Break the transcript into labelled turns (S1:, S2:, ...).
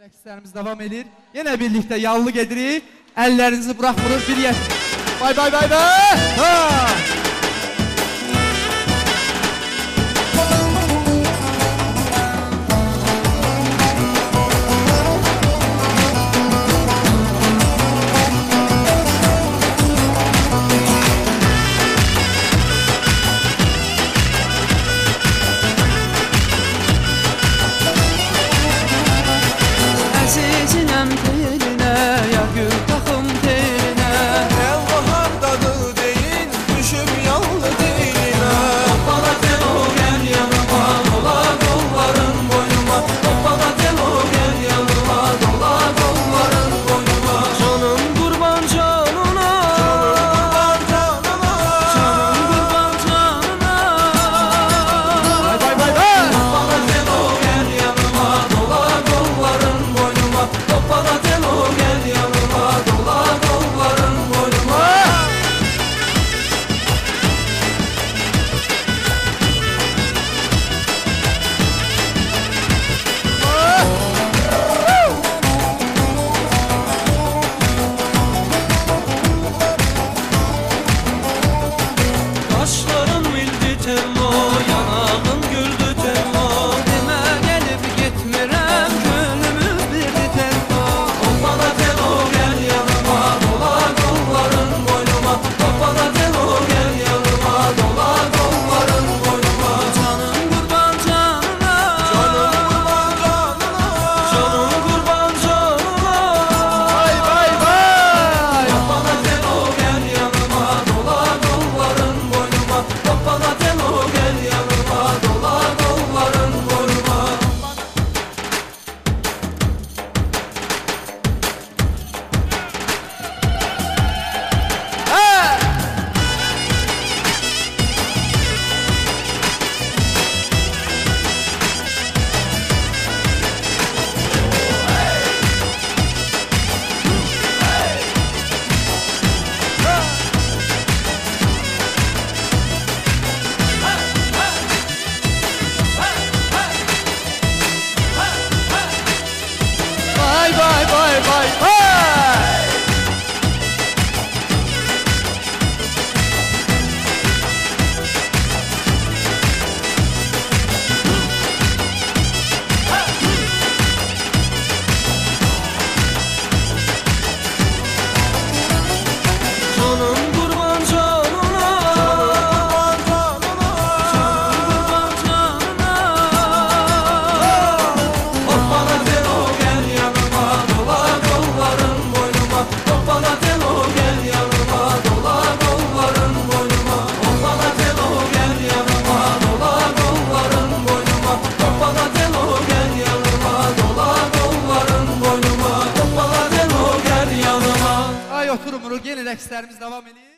S1: Rəqslərimiz davam edir. Yenə birlikdə yallı gedirik. Əllərinizi bırakmırıq bir yer. Bay bay bay bay. Ha!
S2: Əzizinem teline, ya gül takım teline.
S3: El bahardadır deyin, düşüp yallı diline.
S2: Hoppala telo gel yanıma, dola kolların boynuma. Hoppala telo gel yanıma, dola kolların boynuma. Canım kurban canına, canım kurban canına.
S1: Bay bay bay bay.
S2: Hoppala telo gel yanıma, dola kolların boynuma. Hoppala telo gel yanıma, dola kolların boynuma. Kaşların mildi tello, yanağın güldü tello. Demə gelip gitmirəm, gönlümüz birdi tello. Hoppala tello gel yanıma, dola kolların boynuma. Hoppala tello gel yanıma, dola kolların boynuma. Canım kurban canına, canım kurban canına.
S1: Bay bay bay.
S2: Hoppala telo gel yanıma, dola kolların boynuma. Hoppala telo gel yanıma, dola kolların boynuma.
S1: Bay bay bay bay bay.
S2: Canım kurban canına, canım kurban canına. Hoppala telo gel yanıma, dola kolların boynuma. Hoppala telo gel yanıma, dola kolların boynuma. Hoppala telo gel yanıma, dola kolların boynuma. Hoppala telo gel yanıma, dola kolların boynuma. Hoppala telo gel yanıma.
S1: Ay oturmuruq, yeni rəqslərimiz davam edir.